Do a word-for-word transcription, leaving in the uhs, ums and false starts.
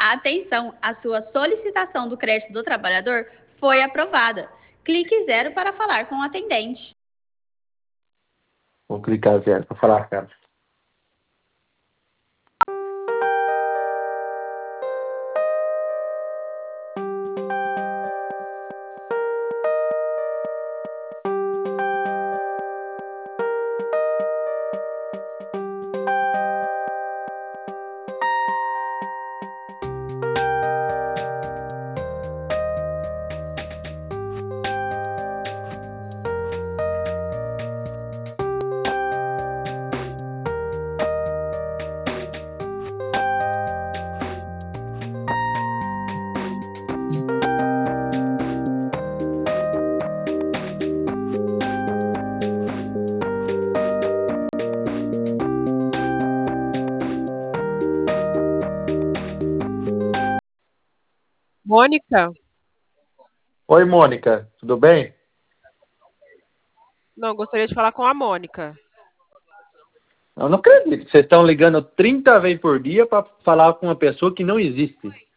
Atenção, a sua solicitação do crédito do trabalhador foi aprovada. Clique zero para falar com o atendente. Vou clicar zero para falar, cara. Mônica? Oi, Mônica, tudo bem? Não, gostaria de falar com a Mônica. Eu não acredito. Vocês estão ligando trinta vezes por dia para falar com uma pessoa que não existe.